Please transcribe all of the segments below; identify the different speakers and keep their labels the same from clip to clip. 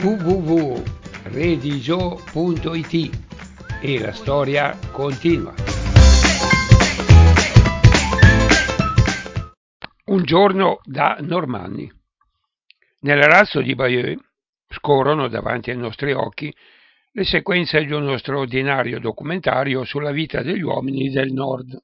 Speaker 1: www.redigio.it e la storia continua. Un giorno da Normanni. Nell'arazzo di Bayeux scorrono davanti ai nostri occhi le sequenze di uno straordinario documentario sulla vita degli uomini del Nord.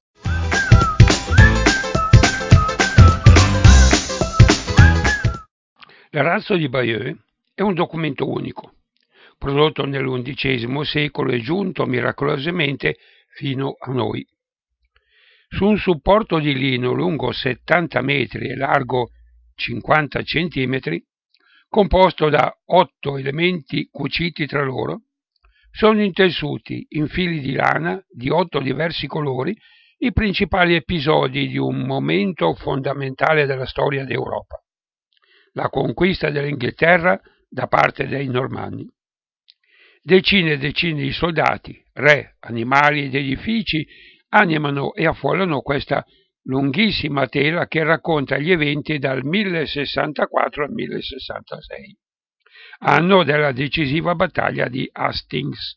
Speaker 1: L'Arazzo di Bayeux è un documento unico, prodotto nell'XI secolo e giunto miracolosamente fino a noi. Su un supporto di lino lungo 70 metri e largo 50 centimetri, composto da 8 elementi cuciti tra loro, sono intessuti in fili di lana di 8 diversi colori i principali episodi di un momento fondamentale della storia d'Europa: la conquista dell'Inghilterra da parte dei Normanni. Decine e decine di soldati, re, animali ed edifici animano e affollano questa lunghissima tela che racconta gli eventi dal 1064 al 1066, anno della decisiva battaglia di Hastings.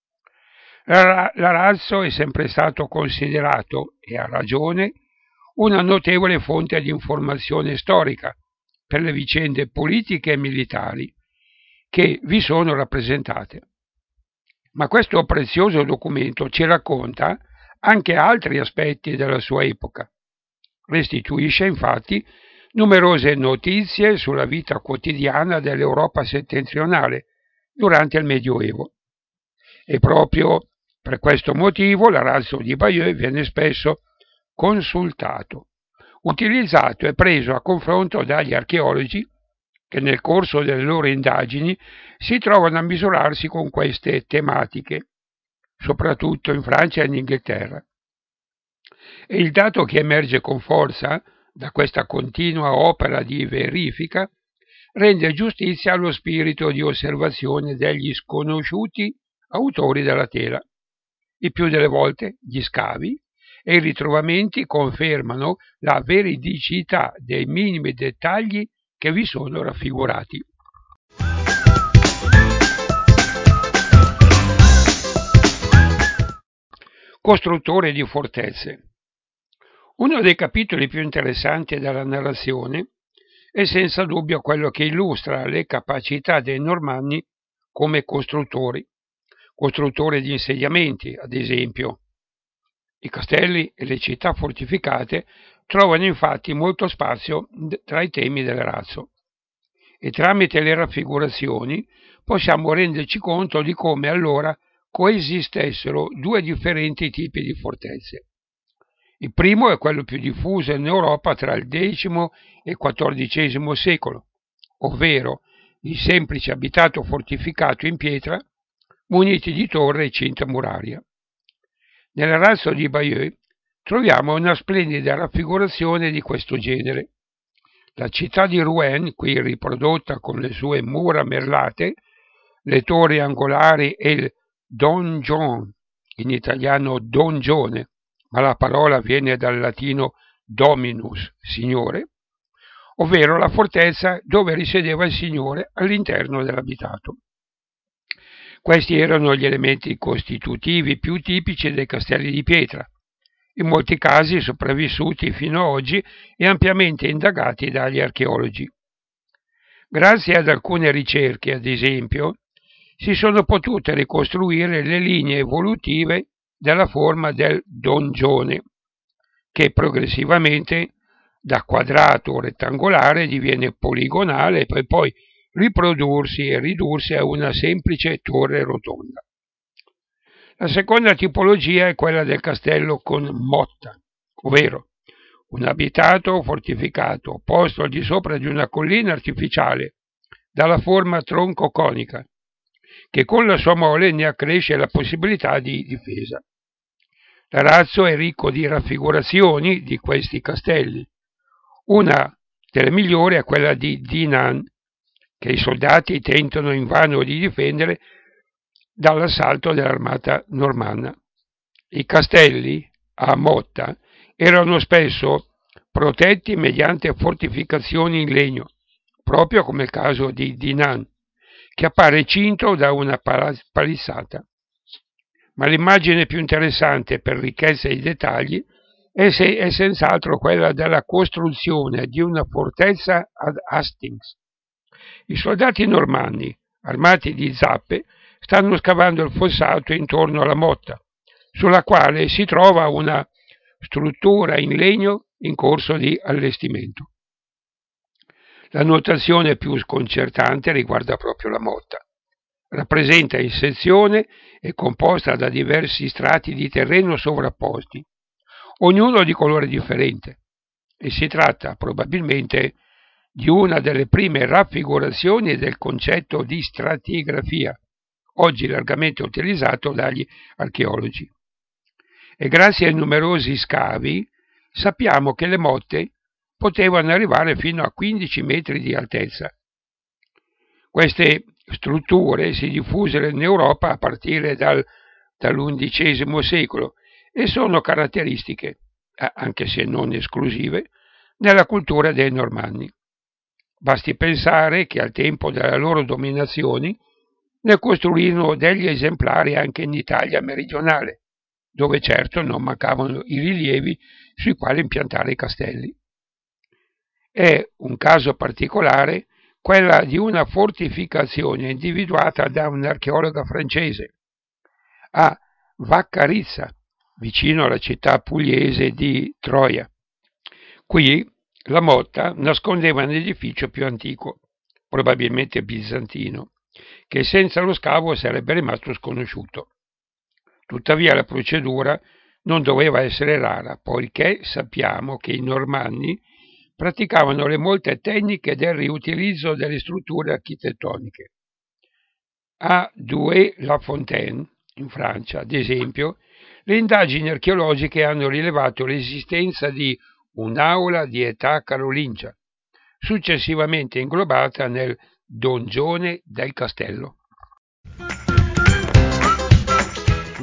Speaker 1: L'Arazzo è sempre stato considerato, e a ragione, una notevole fonte di informazione storica per le vicende politiche e militari che vi sono rappresentate. Ma questo prezioso documento ci racconta anche altri aspetti della sua epoca. Restituisce infatti numerose notizie sulla vita quotidiana dell'Europa settentrionale durante il Medioevo. E proprio per questo motivo l'Arazzo di Bayeux viene spesso consultato, utilizzato e preso a confronto dagli archeologi che nel corso delle loro indagini si trovano a misurarsi con queste tematiche, soprattutto in Francia e in Inghilterra. E il dato che emerge con forza da questa continua opera di verifica rende giustizia allo spirito di osservazione degli sconosciuti autori della tela. Il più delle volte gli scavi e i ritrovamenti confermano la veridicità dei minimi dettagli che vi sono raffigurati. Costruttore di fortezze. Uno dei capitoli più interessanti della narrazione è senza dubbio quello che illustra le capacità dei Normanni come costruttori di insediamenti, ad esempio. I castelli e le città fortificate trovano infatti molto spazio tra i temi dell'Arazzo, e tramite le raffigurazioni possiamo renderci conto di come allora coesistessero due differenti tipi di fortezze. Il primo è quello più diffuso in Europa tra il X e il XIV secolo, ovvero il semplice abitato fortificato in pietra muniti di torre e cinta muraria. Nell'Arazzo di Bayeux troviamo una splendida raffigurazione di questo genere. La città di Rouen, qui riprodotta con le sue mura merlate, le torri angolari e il donjon, in italiano dongione, ma la parola viene dal latino dominus, signore, ovvero la fortezza dove risiedeva il signore all'interno dell'abitato. Questi erano gli elementi costitutivi più tipici dei castelli di pietra, in molti casi sopravvissuti fino ad oggi e ampiamente indagati dagli archeologi. Grazie ad alcune ricerche, ad esempio, si sono potute ricostruire le linee evolutive della forma del dongione, che progressivamente da quadrato o rettangolare diviene poligonale per poi riprodursi e ridursi a una semplice torre rotonda. La seconda tipologia è quella del castello con motta, ovvero un abitato fortificato posto al di sopra di una collina artificiale dalla forma tronco-conica, che con la sua mole ne accresce la possibilità di difesa. L'Arazzo è ricco di raffigurazioni di questi castelli. Una delle migliori è quella di Dinan, che i soldati tentano invano di difendere dall'assalto dell'armata normanna. I castelli a motta erano spesso protetti mediante fortificazioni in legno, proprio come il caso di Dinan, che appare cinto da una palissata. Ma l'immagine più interessante per ricchezza di dettagli è senz'altro quella della costruzione di una fortezza ad Hastings. I soldati normanni, armati di zappe, stanno scavando il fossato intorno alla motta, sulla quale si trova una struttura in legno in corso di allestimento. La notazione più sconcertante riguarda proprio la motta. Rappresenta in sezione e composta da diversi strati di terreno sovrapposti, ognuno di colore differente, e si tratta probabilmente di una delle prime raffigurazioni del concetto di stratigrafia, oggi largamente utilizzato dagli archeologi. E grazie ai numerosi scavi sappiamo che le motte potevano arrivare fino a 15 metri di altezza. Queste strutture si diffusero in Europa a partire dall'undicesimo secolo e sono caratteristiche, anche se non esclusive, della cultura dei Normanni. Basti pensare che al tempo della loro dominazione ne costruirono degli esemplari anche in Italia meridionale, dove certo non mancavano i rilievi sui quali impiantare i castelli. È un caso particolare quella di una fortificazione individuata da un'archeologa francese a Vaccarizza, vicino alla città pugliese di Troia. Qui la motta nascondeva un edificio più antico, probabilmente bizantino, che senza lo scavo sarebbe rimasto sconosciuto. Tuttavia la procedura non doveva essere rara, poiché sappiamo che i normanni praticavano le molte tecniche del riutilizzo delle strutture architettoniche. A Douai-la-Fontaine, in Francia, ad esempio, le indagini archeologiche hanno rilevato l'esistenza di un'aula di età carolingia, successivamente inglobata nel dongione del castello.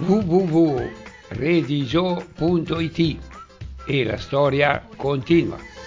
Speaker 1: www.redigio.it e la storia continua.